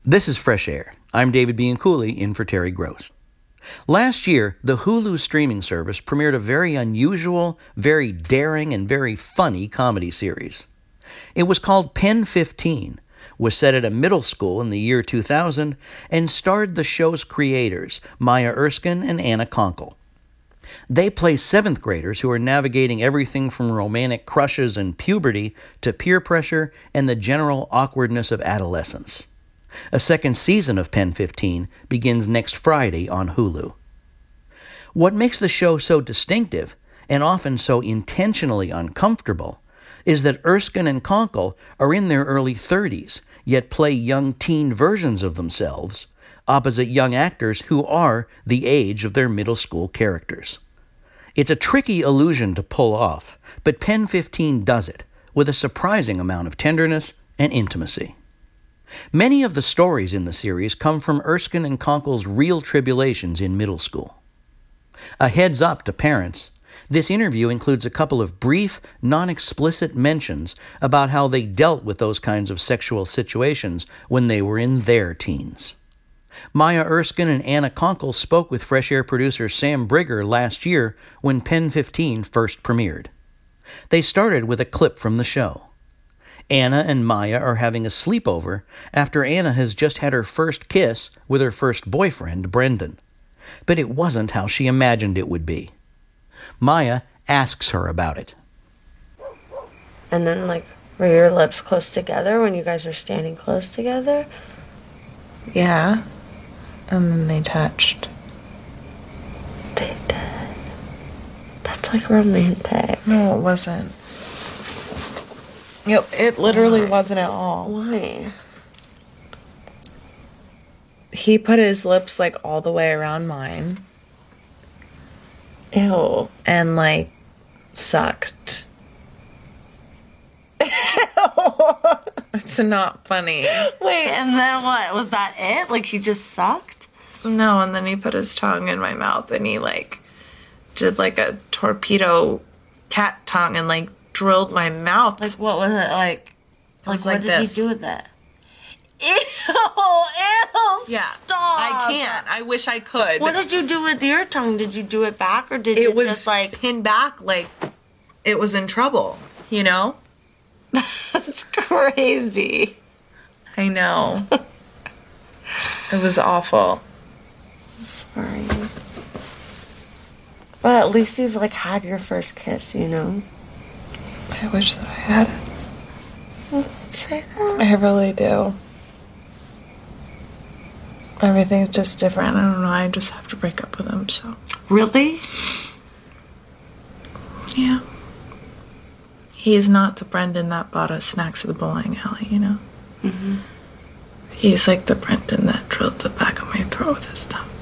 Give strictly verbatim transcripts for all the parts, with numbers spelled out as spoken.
This is Fresh Air. I'm David Bianculli, in for Terry Gross. Last year, the Hulu streaming service premiered a very unusual, very daring, and very funny comedy series. It was called Pen fifteen, was set at a middle school in the year two thousand, and starred the show's creators, Maya Erskine and Anna Konkle. They play seventh graders who are navigating everything from romantic crushes and puberty to peer pressure and the general awkwardness of adolescence. A second season of Pen fifteen begins next Friday on Hulu. What makes the show so distinctive, and often so intentionally uncomfortable, is that Erskine and Konkle are in their early thirties, yet play young teen versions of themselves, opposite young actors who are the age of their middle school characters. It's a tricky illusion to pull off, but Pen fifteen does it, with a surprising amount of tenderness and intimacy. Many of the stories in the series come from Erskine and Konkle's real tribulations in middle school. A heads up to parents, this interview includes a couple of brief, non-explicit mentions about how they dealt with those kinds of sexual situations when they were in their teens. Maya Erskine and Anna Konkle spoke with Fresh Air producer Sam Brigger last year when Pen fifteen first premiered. They started with a clip from the show. Anna and Maya are having a sleepover after Anna has just had her first kiss with her first boyfriend, Brendan. But it wasn't how she imagined it would be. Maya asks her about it. And then, like, were your lips close together when you guys are standing close together? Yeah. And then they touched. They did. That's, like, romantic. No, it wasn't. It, it literally Why? wasn't at all. Why? He put his lips, like, all the way around mine. Ew. And, like, sucked. It's not funny. Wait, and then what? Was that it? Like, he just sucked? No, and then he put his tongue in my mouth, and he, like, did, like, a torpedo cat tongue and, like, drilled my mouth. Like, what was it like? Like, what like did this. he do with that? Ew! Ew! Yeah. Stop! I can't. I wish I could. What did you do with your tongue? Did you do it back, or did it you was just, like... pinned back like it was in trouble, you know? That's crazy. I know. It was awful. I'm sorry. Well, at least you've, like, had your first kiss, you know? I wish that I had it. Well, say that. I really do. Everything's just different. I don't know. I just have to break up with him, so. Really? Yeah. He's not the Brendan that bought us snacks at the bowling alley, you know? Mm-hmm. He's like the Brendan that drilled the back of my throat with his tongue.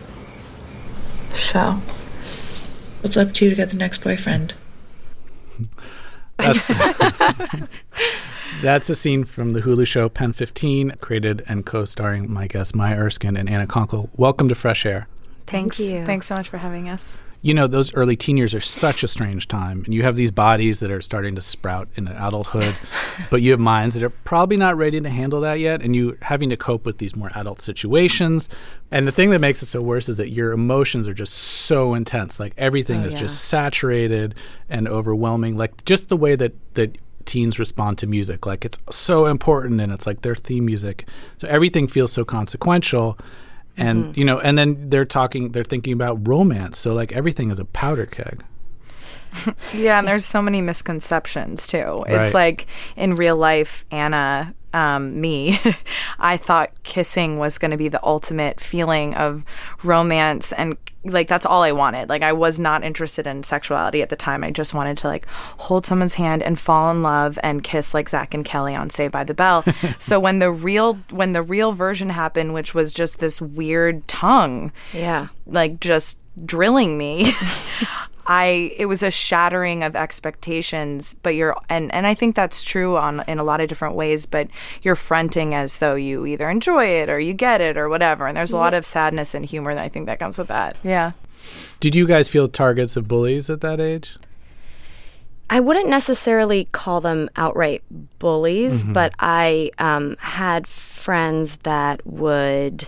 So, what's up to you to get the next boyfriend? That's, that's a scene from the Hulu show Pen fifteen, created and co-starring my guests Maya Erskine and Anna Konkle. Welcome to Fresh Air. Thanks. Thank you. Thanks so much for having us. You know, those early teen years are such a strange time, and you have these bodies that are starting to sprout into adulthood, but you have minds that are probably not ready to handle that yet, and you're having to cope with these more adult situations. And the thing that makes it so worse is that your emotions are just so intense. Like, everything Oh, is yeah. just saturated and overwhelming. Like, just the way that, that teens respond to music. Like, it's so important, and it's like their theme music. So everything feels so consequential. And, mm-hmm. you know, and then they're talking, they're thinking about romance. So, like, everything is a powder keg. Yeah, and there's so many misconceptions, too. Right. It's like, in real life, Anna, um, me, I thought kissing was going to be the ultimate feeling of romance, and, like, that's all I wanted. Like, I was not interested in sexuality at the time. I just wanted to, like, hold someone's hand and fall in love and kiss like Zach and Kelly on Saved by the Bell. So when the real when the real version happened, which was just this weird tongue, Yeah. like, just drilling me, I it was a shattering of expectations. But you're and, and I think that's true on in a lot of different ways, but you're fronting as though you either enjoy it or you get it or whatever. And there's a lot of sadness and humor that I think that comes with that. Yeah. Did you guys feel targets of bullies at that age? I wouldn't necessarily call them outright bullies, Mm-hmm. but I um, had friends that would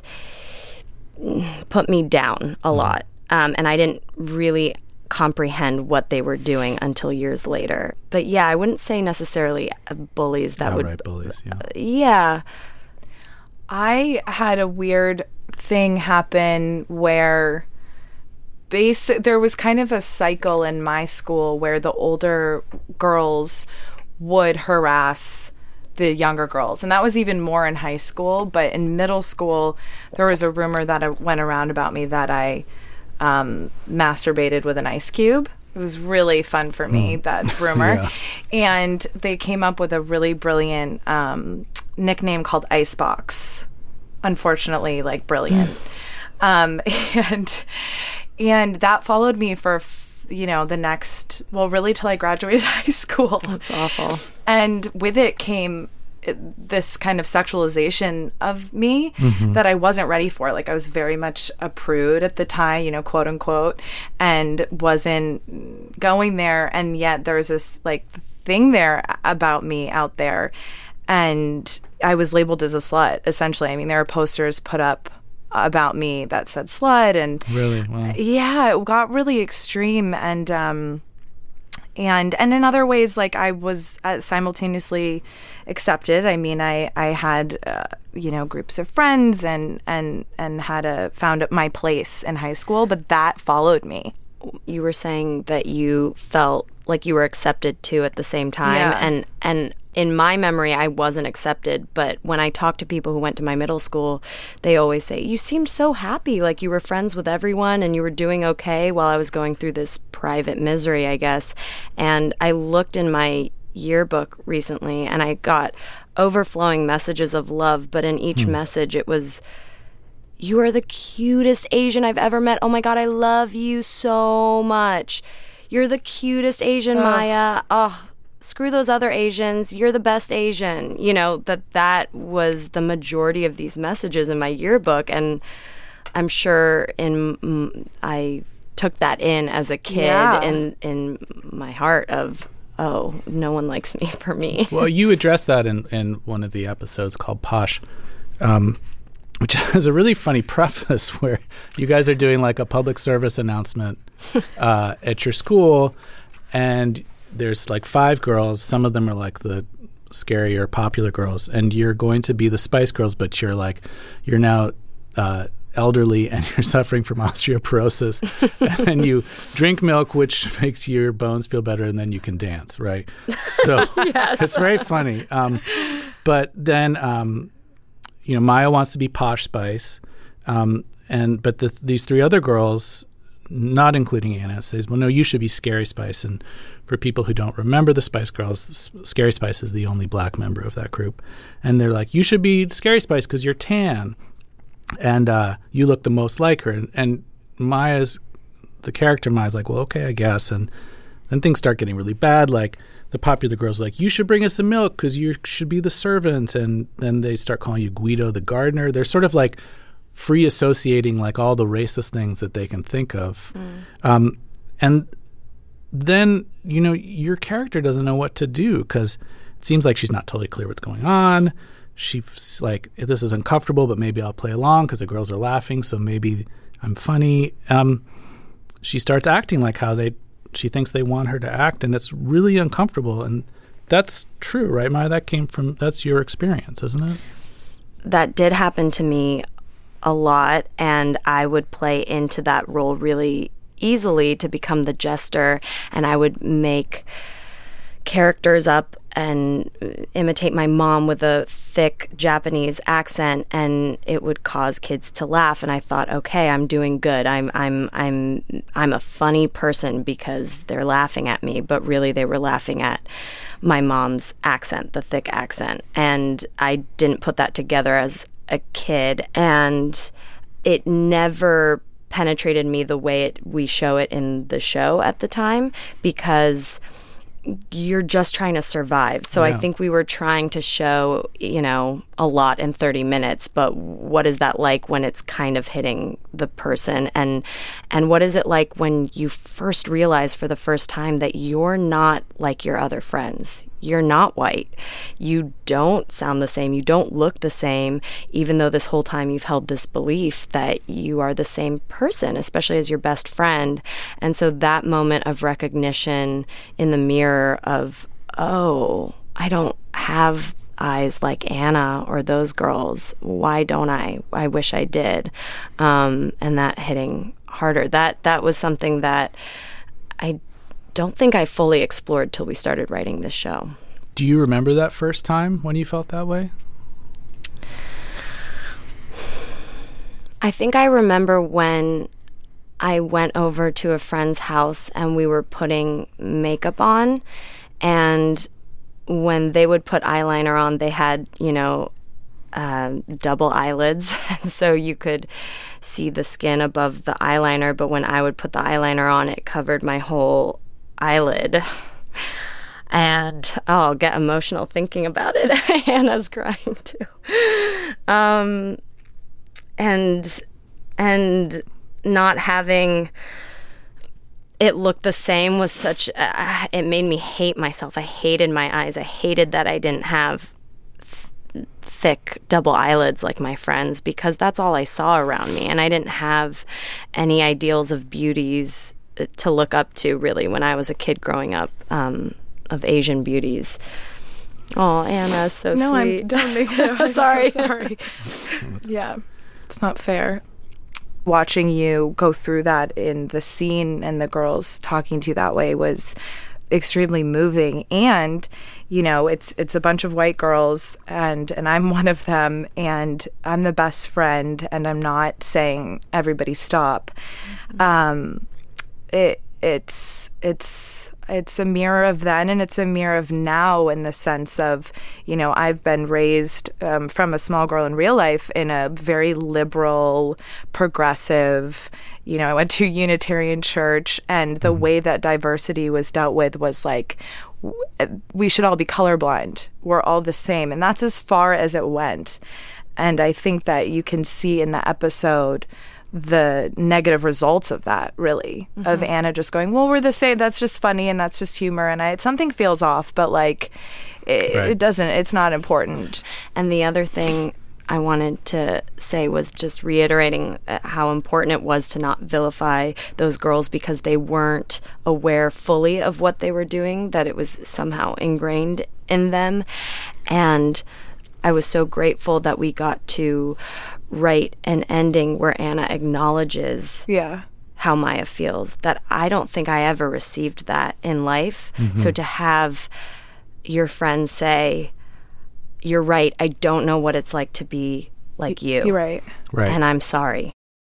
put me down a lot. Um, and I didn't really comprehend what they were doing until years later. But yeah, I wouldn't say necessarily uh, bullies that Outright would... bullies, yeah. Yeah. I had a weird thing happen where base there was kind of a cycle in my school where the older girls would harass the younger girls, and that was even more in high school. But in middle school, there was a rumor that it went around about me that I um, masturbated with an ice cube. It was really fun for me, that rumor. Yeah. And they came up with a really brilliant um, nickname called Icebox. Unfortunately, like brilliant. um, and and that followed me for, f- you know, the next, well, really till I graduated high school. That's awful. And with it came it- this kind of sexualization of me that I wasn't ready for. Like, I was very much a prude at the time, you know, quote unquote, and wasn't going there. And yet there's this like thing there about me out there. And I was labeled as a slut, essentially. I mean, there are posters put up about me that said slut, and Really? Wow. yeah, it got really extreme. And um and and in other ways, like, I was uh, simultaneously accepted. I mean, I I had uh, you know, groups of friends, and and and had a found my place in high school, but that followed me. You were saying that you felt like you were accepted too at the same time. Yeah. And and in my memory, I wasn't accepted. But when I talk to people who went to my middle school, they always say, you seemed so happy, like you were friends with everyone and you were doing okay, while I was going through this private misery, I guess. And I looked in my yearbook recently and I got overflowing messages of love. But in each message, it was, you are the cutest Asian I've ever met. Oh my God, I love you so much. You're the cutest Asian, Maya. Oh, screw those other Asians. You're the best Asian. You know, that that was the majority of these messages in my yearbook. And I'm sure in mm, I took that in as a kid Yeah. in, in my heart of, oh, no one likes me for me. Well, you addressed that in, in one of the episodes called Posh, um, which has a really funny preface where you guys are doing like a public service announcement uh, at your school, and there's like five girls. Some of them are like the scarier popular girls, and you're going to be the Spice Girls, but you're like, you're now uh, elderly and you're suffering from osteoporosis, and then you drink milk, which makes your bones feel better, and then you can dance, right? So Yes. it's very funny. Um, but then, um, you know, Maya wants to be Posh Spice, um, and but the, these three other girls, not including Anna, says, well, no, you should be Scary Spice. And for people who don't remember the Spice Girls, S- Scary Spice is the only black member of that group. And they're like, you should be Scary Spice because you're tan and uh, you look the most like her. And, and Maya's, the character Maya's like, well, okay, I guess. And then things start getting really bad. Like the popular girls are like, you should bring us the milk because you should be the servant. And then they start calling you Guido the gardener. They're sort of like free associating like all the racist things that they can think of. Mm. Um, and then, you know, your character doesn't know what to do because it seems like she's not totally clear what's going on. She's like, this is uncomfortable, but maybe I'll play along because the girls are laughing, so maybe I'm funny. Um, she starts acting like how they, she thinks they want her to act, and it's really uncomfortable. And that's true, right, Maya? That came from, that's your experience, isn't it? That did happen to me a lot, and I would play into that role really easily to become the jester, and I would make characters up and imitate my mom with a thick Japanese accent, and it would cause kids to laugh. And I thought, okay, I'm doing good. I'm I'm I'm I'm a funny person because they're laughing at me, but really they were laughing at my mom's accent, the thick accent. And I didn't put that together as a kid, and it never penetrated me the way it, we show it in the show at the time, because you're just trying to survive. So Yeah. I think we were trying to show, you know, a lot in thirty minutes, but what is that like when it's kind of hitting the person? And and what is it like when you first realize for the first time that you're not like your other friends? You're not white. You don't sound the same. You don't look the same, even though this whole time you've held this belief that you are the same person, especially as your best friend. And so that moment of recognition in the mirror of, oh, I don't have eyes like Anna or those girls. Why don't I? I wish I did. Um, and that hitting harder. That that was something that I don't think I fully explored till we started writing this show. Do you remember that first time when you felt that way? I think I remember when I went over to a friend's house and we were putting makeup on, and when they would put eyeliner on, they had, you know, uh, double eyelids, and so you could see the skin above the eyeliner, but when I would put the eyeliner on, it covered my whole eyelid. And oh, I'll get emotional thinking about it. Hannah's crying too. Um, and and not having it look the same was such, uh, it made me hate myself. I hated my eyes. I hated that I didn't have th- thick double eyelids like my friends, because that's all I saw around me. And I didn't have any ideals of beauties to look up to, really, when I was a kid growing up, um, of Asian beauties. Oh, Anna, so no, sweet. I'm, don't make it. I'm Sorry. So sorry. Yeah, it's not fair. Watching you go through that in the scene and the girls talking to you that way was extremely moving. And, you know, it's it's a bunch of white girls, and, and I'm one of them, and I'm the best friend, and I'm not saying everybody stop. Um, it it's it's it's a mirror of then, and it's a mirror of now, in the sense of, you know, I've been raised um, from a small girl in real life in a very liberal, progressive, you know, I went to a Unitarian church, and the way that diversity was dealt with was like, w- we should all be colorblind. We're all the same. And that's as far as it went. And I think that you can see in the episode the negative results of that, really, mm-hmm. of Anna just going, well, we're the same. That's just funny, and that's just humor. And I, something feels off, but like, it, right. it doesn't, it's not important. And the other thing I wanted to say was just reiterating how important it was to not vilify those girls because they weren't aware fully of what they were doing, that it was somehow ingrained in them. And I was so grateful that we got to write an ending where Anna acknowledges Yeah. how Maya feels. That I don't think I ever received that in life. Mm-hmm. So to have your friend say, you're right, I don't know what it's like to be like you. You're right. Right. And I'm sorry.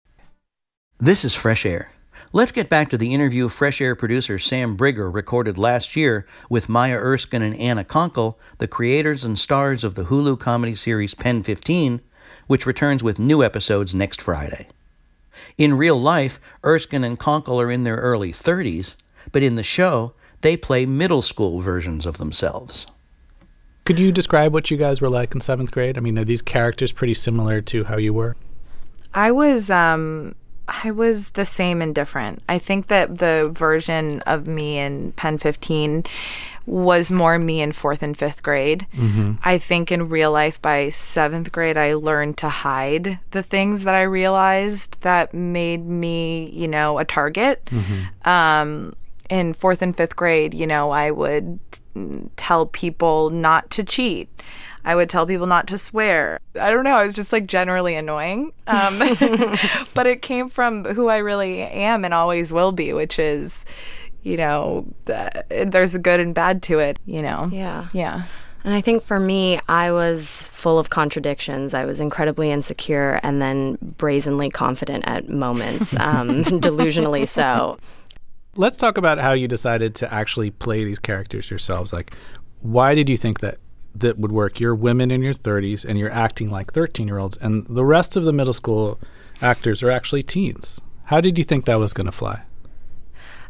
This is Fresh Air. Let's get back to the interview Fresh Air producer Sam Brigger recorded last year with Maya Erskine and Anna Konkle, the creators and stars of the Hulu comedy series Pen fifteen, which returns with new episodes next Friday. In real life, Erskine and Konkle are in their early thirties, but in the show, they play middle school versions of themselves. Could you describe what you guys were like in seventh grade? I mean, are these characters pretty similar to how you were? I was um I was the same and different. I think that the version of me in Pen fifteen was more me in fourth and fifth grade. Mm-hmm. I think in real life by seventh grade, I learned to hide the things that I realized that made me, you know, a target. Mm-hmm. Um, in fourth and fifth grade, you know, I would tell people not to cheat. I would tell people not to swear. I don't know. I was just like generally annoying. Um, but it came from who I really am and always will be, which is, you know, uh, there's a good and bad to it, you know? Yeah. Yeah. And I think for me, I was full of contradictions. I was incredibly insecure and then brazenly confident at moments, um, delusionally so. Let's talk about how you decided to actually play these characters yourselves. Like, why did you think that that would work? You're women in your thirties and you're acting like thirteen-year-olds, and the rest of the middle school actors are actually teens. How did you think that was going to fly?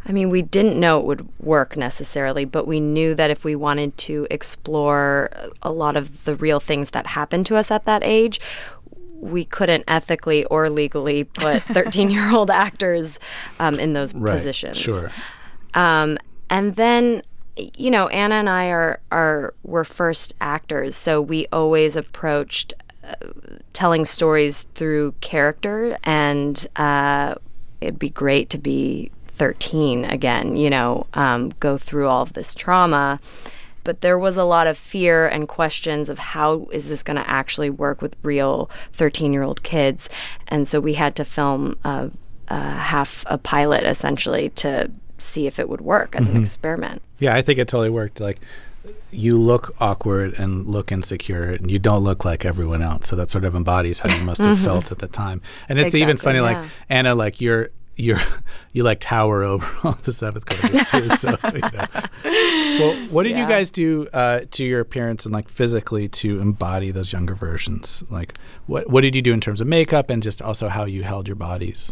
I mean, we didn't know it would work necessarily, but we knew that if we wanted to explore a lot of the real things that happened to us at that age, we couldn't ethically or legally put thirteen-year-old actors um, in those right, positions. Sure. Um, and then, you know, Anna and I are are were first actors, so we always approached uh, telling stories through character, and uh, it'd be great to be thirteen again, you know, um, go through all of this trauma. But there was a lot of fear and questions of how is this going to actually work with real thirteen-year-old kids. And so we had to film a, a half a pilot, essentially, to see if it would work as mm-hmm. an experiment. Yeah, I think it totally worked. Like, you look awkward and look insecure, and you don't look like everyone else. So that sort of embodies how you must have mm-hmm. felt at the time. And it's exactly, even funny, yeah. like, Anna, like, you're You're you like tower over all the seventh graders too. So, you know. Well, what did yeah. you guys do uh, to your appearance and like physically to embody those younger versions? Like, what what did you do in terms of makeup and just also how you held your bodies?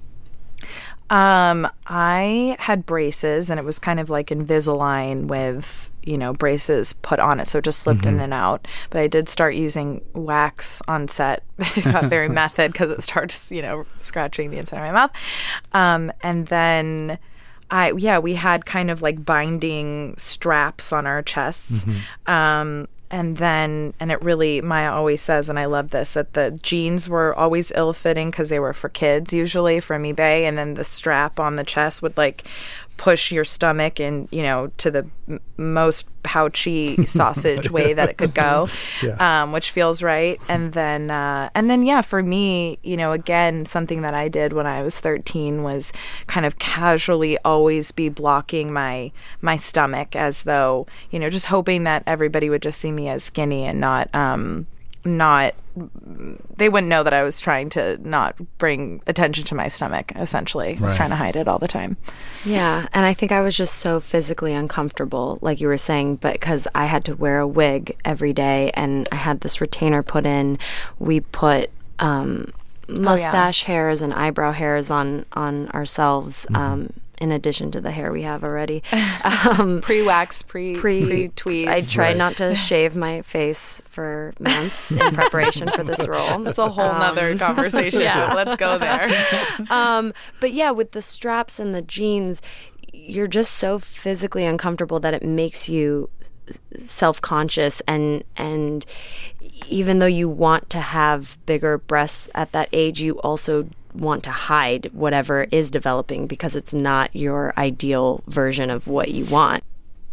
Um, I had braces, and it was kind of like Invisalign with, you know, braces put on it, so it just slipped mm-hmm. in and out. But I did start using wax on set. It got very method because it starts, you know, scratching the inside of my mouth. Um, and then I, yeah, we had kind of like binding straps on our chests. Mm-hmm. Um, And then, and it really, Maya always says, and I love this, that the jeans were always ill-fitting because they were for kids, usually from eBay. And then the strap on the chest would like push your stomach in, you know, to the m- most pouchy sausage way that it could go, yeah. um, which feels right. And then, uh, and then, yeah, for me, you know, again, something that I did when I was thirteen was kind of casually always be blocking my my stomach, as though, you know, just hoping that everybody would just see me as skinny and not, um, not, they wouldn't know that I was trying to not bring attention to my stomach, essentially. I was right. trying to hide it all the time. Yeah, and I think I was just so physically uncomfortable, like you were saying, but because I had to wear a wig every day and I had this retainer put in, we put um, mustache oh, yeah. hairs and eyebrow hairs on, on ourselves, mm-hmm. um, in addition to the hair we have already. Um, pre-wax, pre, pre tweeze. I tried right. not to shave my face for months in preparation for this role. That's a whole um, nother conversation. Yeah. Let's go there. um, but yeah, with the straps and the jeans, you're just so physically uncomfortable that it makes you self-conscious, and and even though you want to have bigger breasts at that age, you also want to hide whatever is developing because it's not your ideal version of what you want.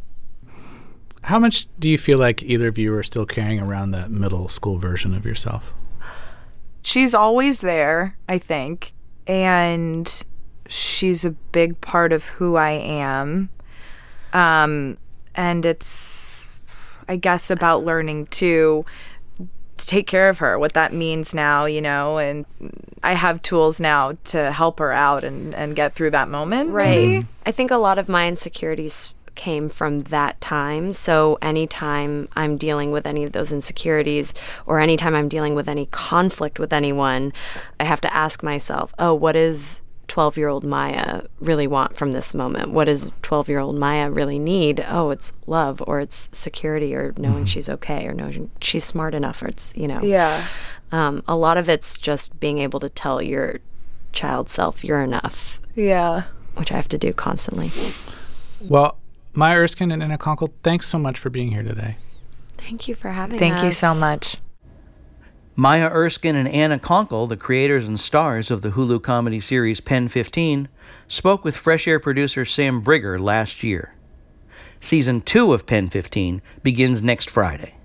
How much do you feel like either of you are still carrying around that middle school version of yourself? She's always there, I think, and she's a big part of who I am. Um, and it's, I guess, about learning to to take care of her, what that means now, you know, and I have tools now to help her out and, and get through that moment. Right. Maybe. I think a lot of my insecurities came from that time. So anytime I'm dealing with any of those insecurities, or anytime I'm dealing with any conflict with anyone, I have to ask myself, oh, what is twelve-year-old Maya really want from this moment? What does twelve-year-old Maya really need? Oh, it's love, or it's security, or knowing mm-hmm. she's okay, or knowing she's smart enough, or it's, you know. Yeah. Um, a lot of it's just being able to tell your child self you're enough. Yeah. Which I have to do constantly. Well, Maya Erskine and Anna Konkle, thanks so much for being here today. Thank you for having Thank us. Thank you so much. Maya Erskine and Anna Konkle, the creators and stars of the Hulu comedy series Pen fifteen, spoke with Fresh Air producer Sam Brigger last year. Season two of Pen fifteen begins next Friday.